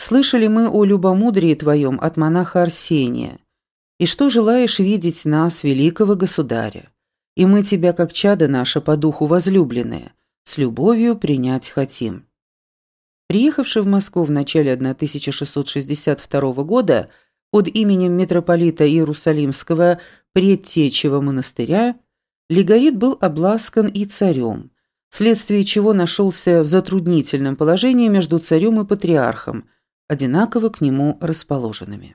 Слышали мы о любомудрии твоем от монаха Арсения, и что желаешь видеть нас, великого государя, и мы тебя, как чадо наше по духу возлюбленное, с любовью принять хотим». Приехавший в Москву в начале 1662 года под именем митрополита Иерусалимского Предтечего монастыря, Легорит был обласкан и царем, вследствие чего нашелся в затруднительном положении между царем и патриархом, одинаково к нему расположенными.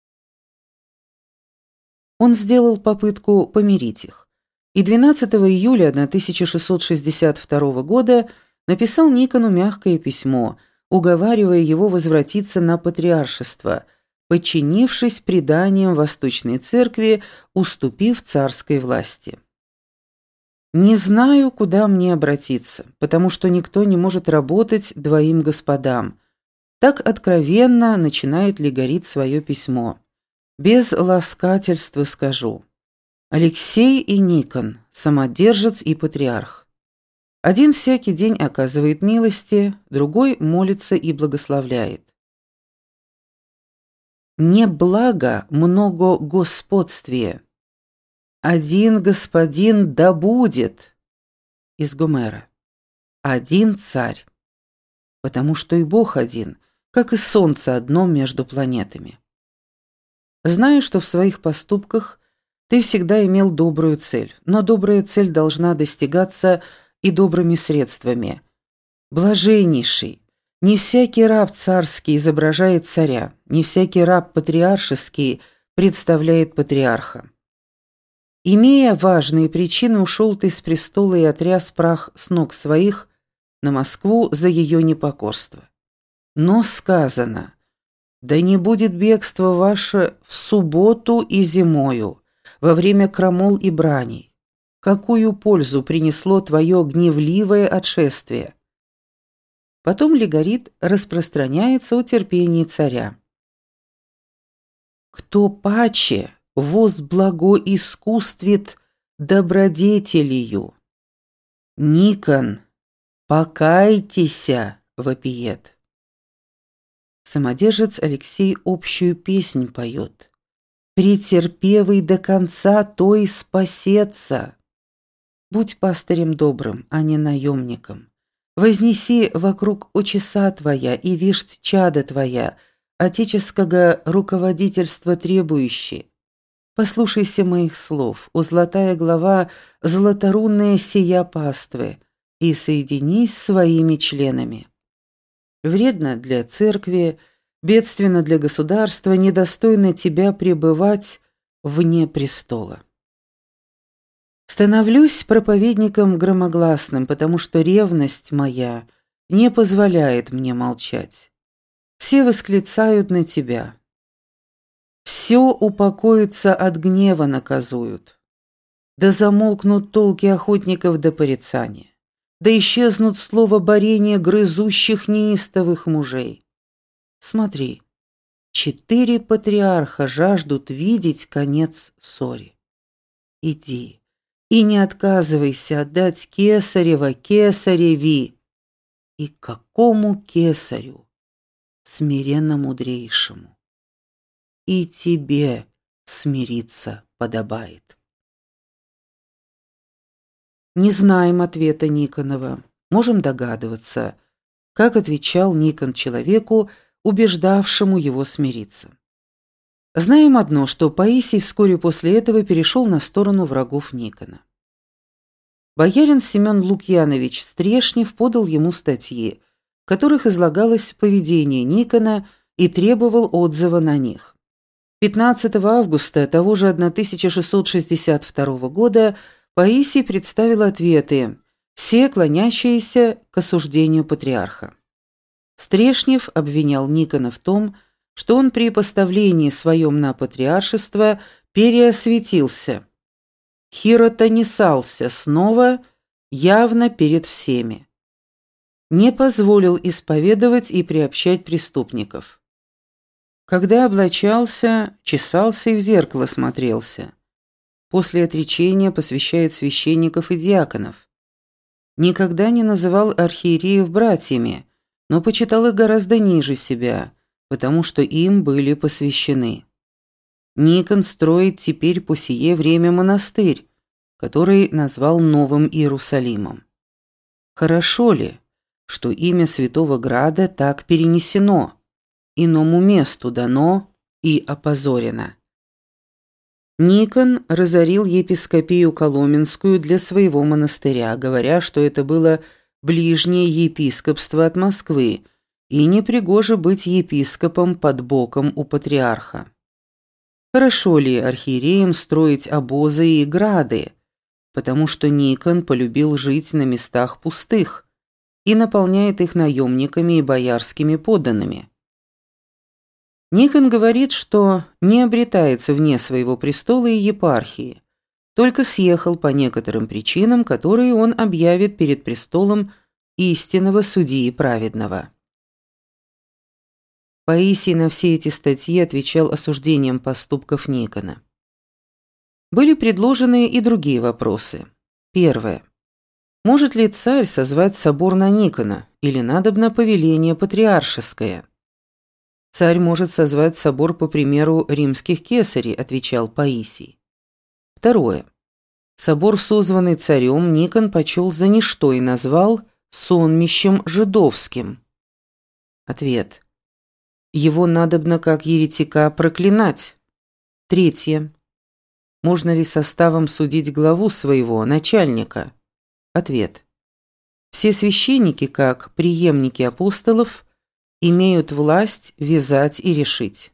Он сделал попытку помирить их, и 12 июля 1662 года написал Никону мягкое письмо, уговаривая его возвратиться на патриаршество, подчинившись преданиям Восточной Церкви, уступив царской власти. «Не знаю, куда мне обратиться, потому что никто не может работать двоим господам». Так откровенно начинает Легорит свое письмо. Без ласкательства скажу. Алексей и Никон, самодержец и патриарх. Один всякий день оказывает милости, другой молится и благословляет. Не благо много господствие. Один господин да будет. Из Гомера. Один царь. Потому что и Бог один, как и солнце одно между планетами. Знаю, что в своих поступках ты всегда имел добрую цель, но добрая цель должна достигаться и добрыми средствами. Блаженнейший, не всякий раб царский изображает царя, не всякий раб патриаршеский представляет патриарха. Имея важные причины, ушел ты с престола и отряс прах с ног своих на Москву за ее непокорство. Но сказано: да не будет бегство ваше в субботу и зимою, во время крамол и браней. Какую пользу принесло твое гневливое отшествие? Потом Легорит распространяется о терпении царя. Кто паче возблаго искусствит добродетелью? Никон, покайтеся, вопиет. Самодержец Алексей общую песнь поет. Претерпевый до конца, то и спасется. Будь пастырем добрым, а не наемником. Вознеси вокруг очеса твоя и вишь чада твоя, отеческого руководительства требующий. Послушайся моих слов, о золотая глава, золоторунная сия паствы, и соединись с своими членами. Вредно для церкви, бедственно для государства, недостойно тебя пребывать вне престола. Становлюсь проповедником громогласным, потому что ревность моя не позволяет мне молчать. Все восклицают на тебя. Все упокоится от гнева наказуют. Да замолкнут толки охотников до порицания. Да исчезнут слова борения грызущих неистовых мужей. Смотри, 4 патриарха жаждут видеть конец ссоре. Иди и не отказывайся отдать кесарева кесареви. И какому кесарю? Смиренно мудрейшему. И тебе смириться подобает. Не знаем ответа Никонова, можем догадываться, как отвечал Никон человеку, убеждавшему его смириться. Знаем одно, что Паисий вскоре после этого перешел на сторону врагов Никона. Боярин Семен Лукьянович Стрешнев подал ему статьи, в которых излагалось поведение Никона и требовал отзыва на них. 15 августа того же 1662 года Паисий представил ответы, все клонящиеся к осуждению патриарха. Стрешнев обвинял Никона в том, что он при поставлении своем на патриаршество переосветился, хиротонисался снова явно перед всеми, не позволил исповедовать и приобщать преступников. Когда облачался, чесался и в зеркало смотрелся. После отречения посвящает священников и диаконов. Никогда не называл архиереев братьями, но почитал их гораздо ниже себя, потому что им были посвящены. Никон строит теперь по сие время монастырь, который назвал Новым Иерусалимом. Хорошо ли, что имя Святого Града так перенесено, иному месту дано и опозорено? Никон разорил епископию Коломенскую для своего монастыря, говоря, что это было ближнее епископство от Москвы, и непригоже быть епископом под боком у патриарха. Хорошо ли архиереям строить обозы и грады, потому что Никон полюбил жить на местах пустых и наполняет их наемниками и боярскими подданными? Никон говорит, что не обретается вне своего престола и епархии, только съехал по некоторым причинам, которые он объявит перед престолом истинного судьи праведного. Паисий на все эти статьи отвечал осуждением поступков Никона. Были предложены и другие вопросы. Первое. Может ли царь созвать собор на Никона, или надобно повеление патриаршеское? Царь может созвать собор по примеру римских кесарей, отвечал Паисий. Второе. Собор, созванный царем, Никон почел за ничто и назвал сонмищем жидовским. Ответ. Его надобно как еретика проклинать. Третье. Можно ли составом судить главу своего, начальника? Ответ. Все священники, как преемники апостолов, имеют власть вязать и решить.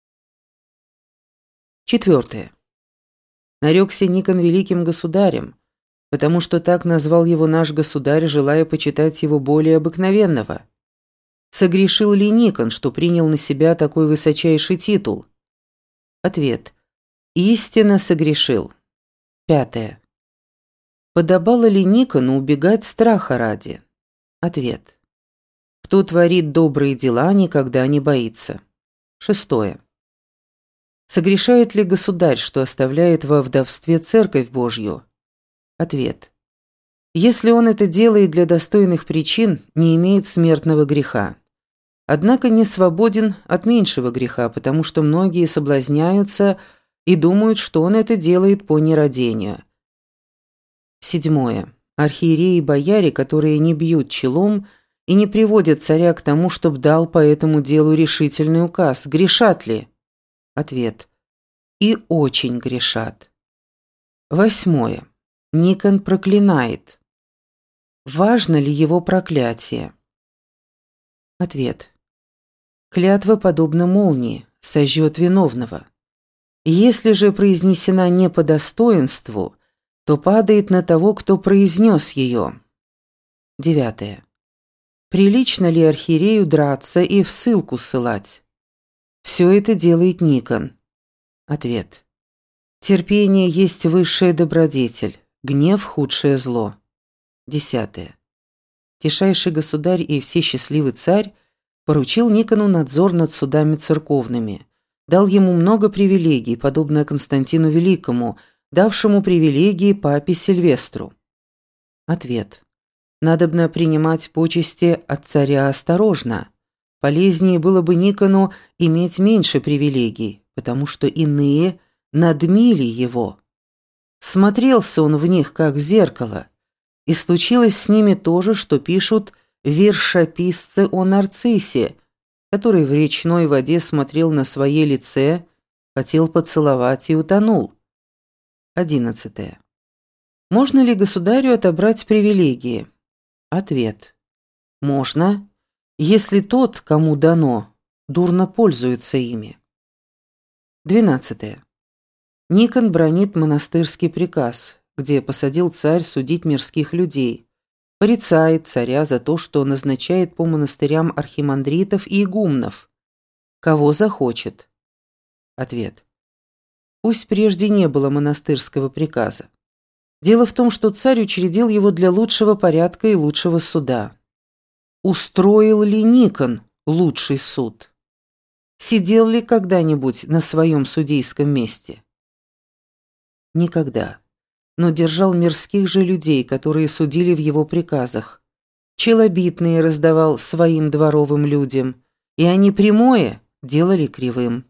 Четвертое. Нарекся Никон великим государем, потому что так назвал его наш государь, желая почитать его более обыкновенного. Согрешил ли Никон, что принял на себя такой высочайший титул? Ответ. Истинно согрешил. Пятое. Подобало ли Никону убегать страха ради? Ответ. Кто творит добрые дела, никогда не боится. Шестое. Согрешает ли государь, что оставляет во вдовстве церковь Божью? Ответ. Если он это делает для достойных причин, не имеет смертного греха. Однако не свободен от меньшего греха, потому что многие соблазняются и думают, что он это делает по нерадению. Седьмое. Архиереи и бояре, которые не бьют челом и не приводят царя к тому, чтобы дал по этому делу решительный указ, грешат ли? Ответ. И очень грешат. Восьмое. Никон проклинает. Важно ли его проклятие? Ответ. Клятва подобна молнии, сожжет виновного. Если же произнесена не по достоинству, то падает на того, кто произнес ее. Девятое. Прилично ли архиерею драться и в ссылку ссылать? Все это делает Никон. Ответ. Терпение есть высшая добродетель, гнев – худшее зло. Десятое. Тишайший государь и всесчастливый царь поручил Никону надзор над судами церковными, дал ему много привилегий, подобно Константину Великому, давшему привилегии папе Сильвестру. Ответ. Надобно принимать почести от царя осторожно. Полезнее было бы Никону иметь меньше привилегий, потому что иные надмили его. Смотрелся он в них, как в зеркало, и случилось с ними то же, что пишут вершописцы о Нарциссе, который в речной воде смотрел на свое лице, хотел поцеловать и утонул. 11. Можно ли государю отобрать привилегии? Ответ. Можно, если тот, кому дано, дурно пользуется ими. 12. Никон бранит монастырский приказ, где посадил царь судить мирских людей, порицает царя за то, что назначает по монастырям архимандритов и игумнов, кого захочет. Ответ. Пусть прежде не было монастырского приказа. Дело в том, что царь учредил его для лучшего порядка и лучшего суда. Устроил ли Никон лучший суд? Сидел ли когда-нибудь на своем судейском месте? Никогда. Но держал мирских же людей, которые судили в его приказах. Челобитные раздавал своим дворовым людям, и они прямое, делали кривым.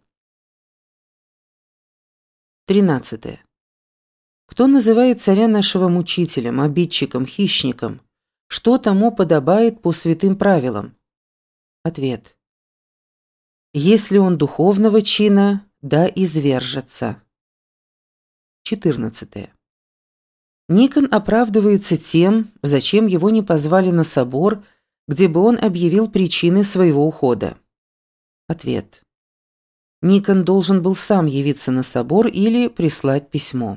13. Кто называет царя нашего мучителем, обидчиком, хищником? Что тому подобает по святым правилам? Ответ. Если он духовного чина, да извержется. 14. Никон оправдывается тем, зачем его не позвали на собор, где бы он объявил причины своего ухода. Ответ. Никон должен был сам явиться на собор или прислать письмо.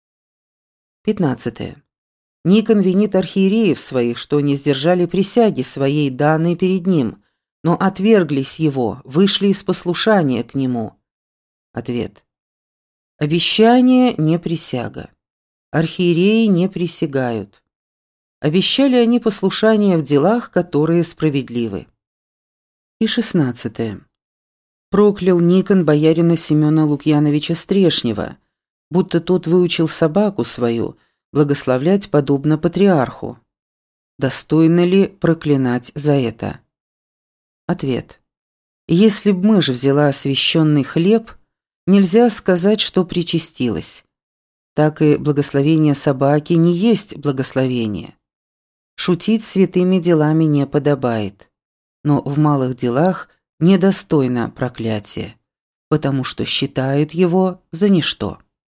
15. Никон винит архиереев своих, что не сдержали присяги своей, данной перед ним, но отверглись его, вышли из послушания к нему. Ответ. Обещание не присяга. Архиереи не присягают. Обещали они послушание в делах, которые справедливы. И 16. Проклял Никон боярина Семена Лукьяновича Стрешнева, будто тот выучил собаку свою благословлять подобно патриарху. Достойно ли проклинать за это? Ответ. Если б мышь взяла освященный хлеб, нельзя сказать, что причастилась. Так и благословение собаки не есть благословение. Шутить святыми делами не подобает, но в малых делах недостойно проклятия, потому что считают его за ничто.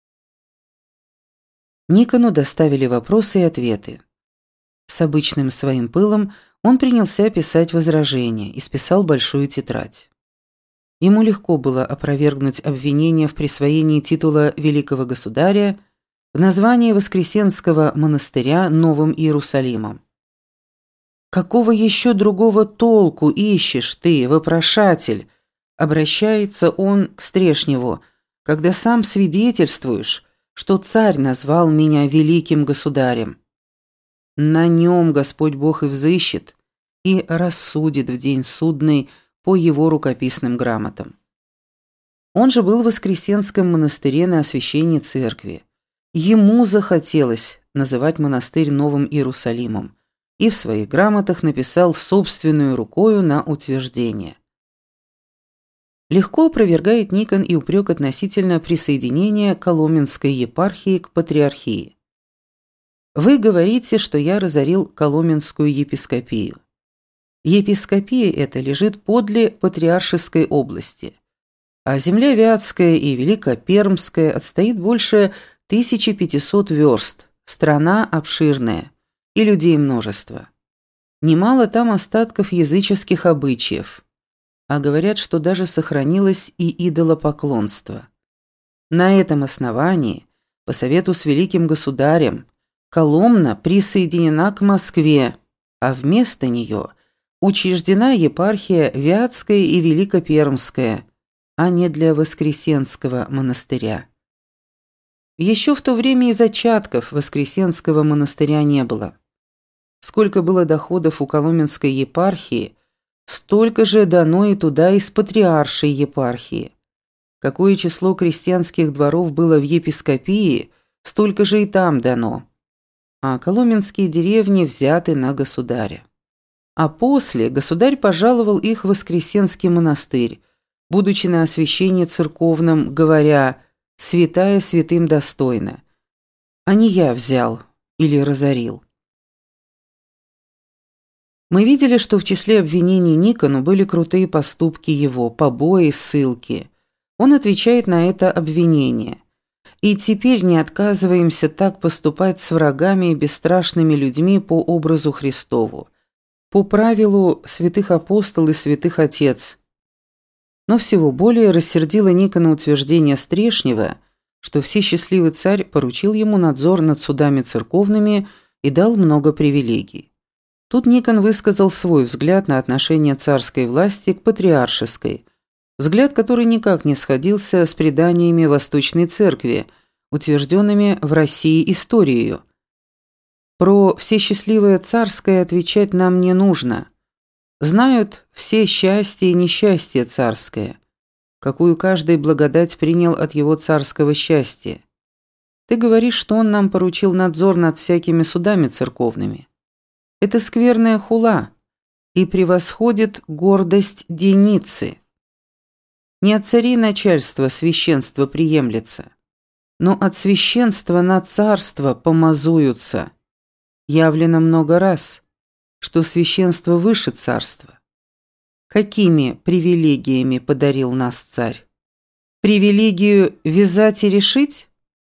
Никону доставили вопросы и ответы. С обычным своим пылом он принялся писать возражения и списал большую тетрадь. Ему легко было опровергнуть обвинение в присвоении титула великого государя в названии Воскресенского монастыря Новым Иерусалимом. «Какого еще другого толку ищешь ты, вопрошатель?» Обращается он к Стрешневу, когда сам свидетельствуешь, что царь назвал меня великим государем. На нем Господь Бог и взыщет, и рассудит в день судный по его рукописным грамотам. Он же был в Воскресенском монастыре на освящении церкви. Ему захотелось называть монастырь Новым Иерусалимом, и в своих грамотах написал собственную рукою на утверждение. Легко опровергает Никон и упрек относительно присоединения Коломенской епархии к патриархии. Вы говорите, что я разорил Коломенскую епископию. Епископия эта лежит подле Патриаршеской области, а земля Вятская и Великопермская отстоит больше 1500 верст, страна обширная и людей множество. Немало там остатков языческих обычаев, а говорят, что даже сохранилось и идолопоклонство. На этом основании, по совету с великим государем, Коломна присоединена к Москве, а вместо нее учреждена епархия Вятская и Великопермская, а не для Воскресенского монастыря. Еще в то время и зачатков Воскресенского монастыря не было. Сколько было доходов у Коломенской епархии, столько же дано и туда из патриаршей епархии. Какое число крестьянских дворов было в епископии, столько же и там дано. А коломенские деревни взяты на государя. А после государь пожаловал их в Воскресенский монастырь, будучи на освящении церковном, говоря «святая святым достойна», а не я взял или разорил. Мы видели, что в числе обвинений Никону были крутые поступки его, побои, ссылки. Он отвечает на это обвинение. И теперь не отказываемся так поступать с врагами и бесстрашными людьми по образу Христову, по правилу святых апостол и святых отец. Но всего более рассердило Никона утверждение Стрешнева, что всесчастливый царь поручил ему надзор над судами церковными и дал много привилегий. Тут Никон высказал свой взгляд на отношение царской власти к патриаршеской, взгляд, который никак не сходился с преданиями Восточной Церкви, утвержденными в России историей. Про всесчастливое царское отвечать нам не нужно. Знают все счастье и несчастье царское, какую каждый благодать принял от его царского счастья. Ты говоришь, что он нам поручил надзор над всякими судами церковными. Это скверная хула и превосходит гордость Деницы. Не от царей начальства священство приемлется, но от священства на царство помазуются. Явлено много раз, что священство выше царства. Какими привилегиями подарил нас царь? Привилегию вязать и решить?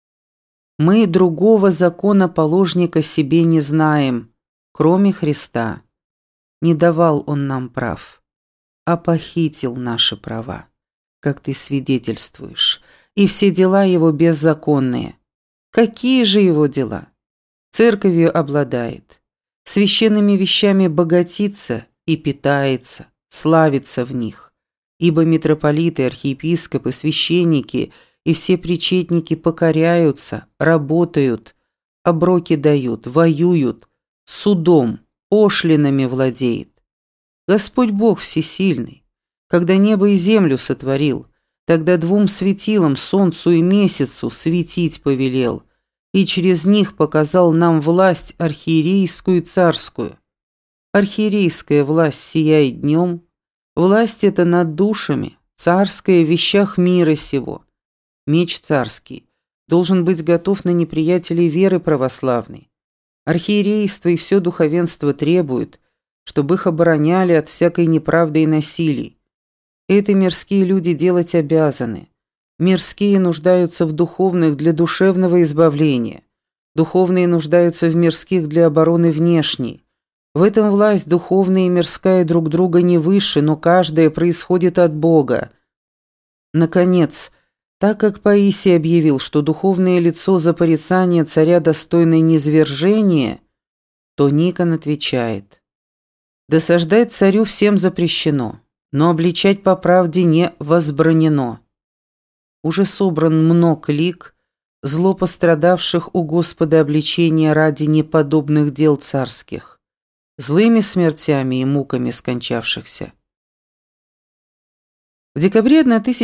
Мы другого законоположника себе не знаем, кроме Христа. Не давал он нам прав, а похитил наши права, как ты свидетельствуешь, и все дела его беззаконные. Какие же его дела? Церковью обладает, священными вещами богатится и питается, славится в них, ибо митрополиты, архиепископы, священники и все причетники покоряются, работают, оброки дают, воюют, судом, пошлинами владеет. Господь Бог всесильный, когда небо и землю сотворил, тогда двум светилам, солнцу и месяцу, светить повелел, и через них показал нам власть архиерейскую и царскую. Архиерейская власть сияет днем, власть эта над душами, царская в вещах мира сего. Меч царский должен быть готов на неприятелей веры православной. Архиерейство и все духовенство требуют, чтобы их обороняли от всякой неправды и насилий. Это мирские люди делать обязаны. Мирские нуждаются в духовных для душевного избавления. Духовные нуждаются в мирских для обороны внешней. В этом власть духовная и мирская друг друга не выше, но каждая происходит от Бога. Наконец, так как Паисий объявил, что духовное лицо за порицание царя достойно низвержения, то Никон отвечает: «Досаждать царю всем запрещено, но обличать по правде не возбранено. Уже собран мног лик, зло пострадавших у Господа обличения ради неподобных дел царских, злыми смертями и муками скончавшихся». В декабре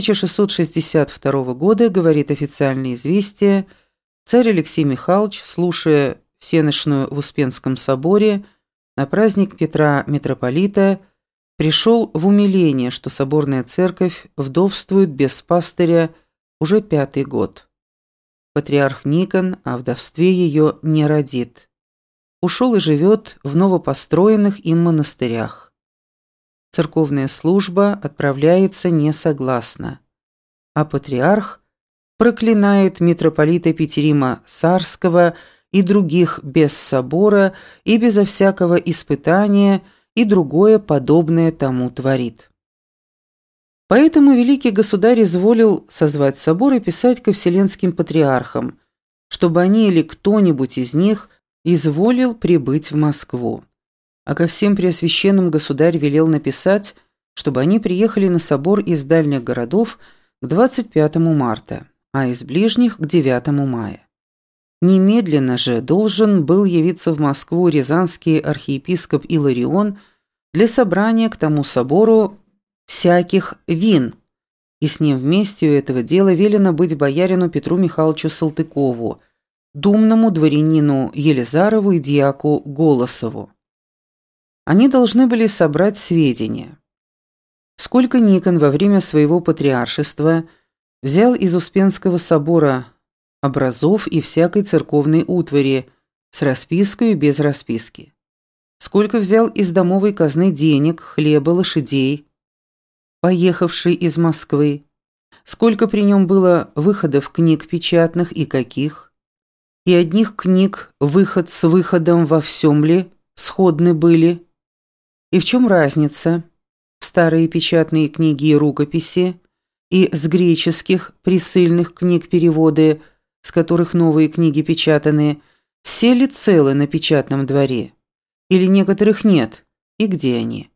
1662 года, говорит официальное известие, царь Алексей Михайлович, слушая всенощную в Успенском соборе на праздник Петра Митрополита, пришел в умиление, что соборная церковь вдовствует без пастыря уже 5-й год. Патриарх Никон о вдовстве ее не родит. Ушел и живет в новопостроенных им монастырях. Церковная служба отправляется несогласно, а патриарх проклинает митрополита Петерима Сарского и других без собора и безо всякого испытания, и другое подобное тому творит. Поэтому великий государь изволил созвать собор и писать ко вселенским патриархам, чтобы они или кто-нибудь из них изволил прибыть в Москву. А ко всем преосвященным государь велел написать, чтобы они приехали на собор из дальних городов к 25 марта, а из ближних к 9 мая. Немедленно же должен был явиться в Москву рязанский архиепископ Иларион для собрания к тому собору всяких вин, и с ним вместе у этого дела велено быть боярину Петру Михайловичу Салтыкову, думному дворянину Елизарову и дьяку Голосову. Они должны были собрать сведения, сколько Никон во время своего патриаршества взял из Успенского собора образов и всякой церковной утвари с распиской и без расписки, сколько взял из домовой казны денег, хлеба, лошадей, поехавший из Москвы, сколько при нем было выходов книг печатных и каких, и одних книг выход с выходом во всем ли сходны были, и в чем разница, старые печатные книги и рукописи, и с греческих присыльных книг переводы, с которых новые книги печатаны, все ли целы на печатном дворе, или некоторых нет, и где они?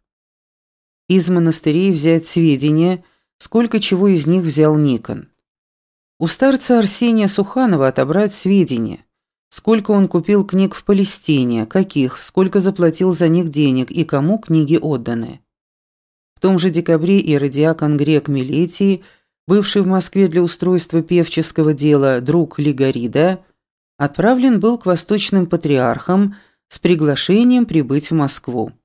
Из монастырей взять сведения, сколько чего из них взял Никон. У старца Арсения Суханова отобрать сведения, сколько он купил книг в Палестине, каких, сколько заплатил за них денег и кому книги отданы. В том же декабре иеродиакон грек Милетий, бывший в Москве для устройства певческого дела друг Лигарида, отправлен был к восточным патриархам с приглашением прибыть в Москву.